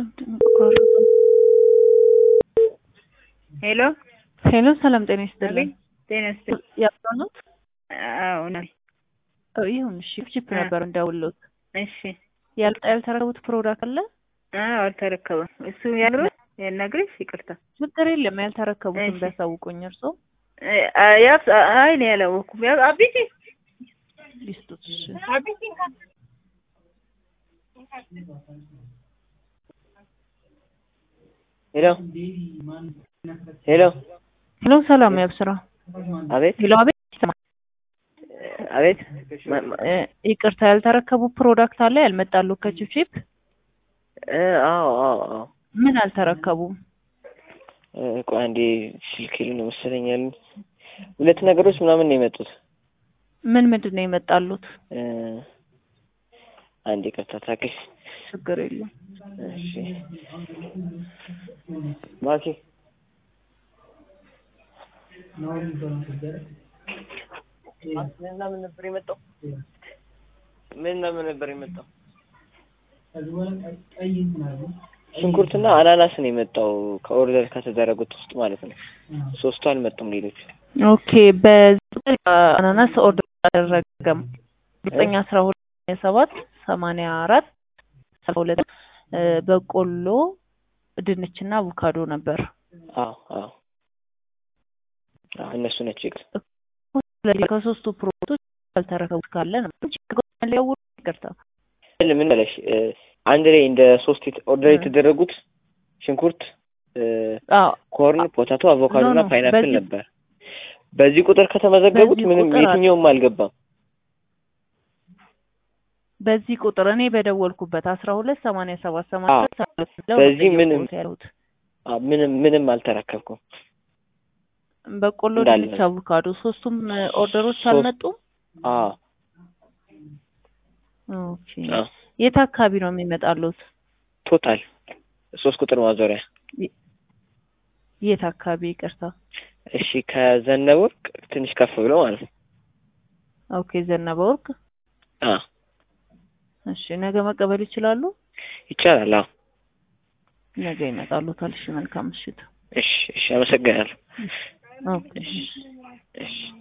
ሄሎ ሄሎ ሰላም ጤና ይስጥልኝ። ጤና ይስጥልኝ። ያባኑት አዎ ነው። ይሁን እሺ ቺፕ ነበር እንደውሎት። እሺ ያልተረከቡት ፕሮዳክት አለ? አዎ አልተረከበም። እሱ ያለው የነግርሽ ይቅርታ ችግር የለም ያልተረከቡትን ቢያሳውቁኝ እርሶ። ያፍ አይ ነው ያላወኩም። ያ አቢቲ ሊስቱት እሺ አቢቲ ሄሎ ሄሎ ሄሎ ሰላም ያብስራ። አቤት ሄሎ አቤት አቤት ይቅርታ ያልተረከቡ ፕሮዳክት አለ ያልመጣሉ ከቺፕ? አዎ አዎ አዎ። ምን አልተረከቡም? ቆይ አንዴ ስልክ ነው መሰለኛል። ሁለት ነገሮች ምናምን ነው የመጡት። ምንድን ነው የመጣሉት? አንዴ ቀጥታ ታከሽ ችግር የለም። እሺ ማኪ ምን ነበር የመጣው? ምን ነበር የመጣው? ሽንኩርትና አናናስ ነው የመጣው ከኦርደር ከተደረጉት ውስጥ ማለት ነው። ሶስቱ አልመጡም ሌሎች። ኦኬ በአናናስ ኦርደር አደረገም 912 84 72 በቆሎ ድንችና አቮካዶ ነበር። አዎ አዎ እነሱ ነች ይቅር ከሶስቱ ፕሮዳክቶች ያልተረከቡት ካለ ነው ሊያውሩ ይቅርታ። ምን ማለት አንድ ላይ እንደ ሶስት ኦርደር የተደረጉት ሽንኩርት፣ ኮርን፣ ፖታቶ፣ አቮካዶ እና ፓይናፕል ነበር። በዚህ ቁጥር ከተመዘገቡት ምንም የትኛውም አልገባም። በዚህ ቁጥር እኔ በደወልኩበት 1287 በዚህ ምንም አልተረከብኩም። በቆሎ ድንች አቮካዶ ሶስቱም ኦርደሮች አልመጡም? አዎ ኦኬ የት አካባቢ ነው የሚመጣሉት? ቶታል 3 ቁጥር ማዞሪያ። የት አካባቢ ይቅርታ? እሺ ከዘነበወርቅ ትንሽ ከፍ ብሎ ማለት ነው። ኦኬ ዘነበወርቅ። እሺ ነገ መቀበል ይችላሉ? ይቻላል። አዎ ነገ ይመጣሉታል። እሺ መልካም ምሽት። እሺ አመሰግናለሁ። ኦኬ እሺ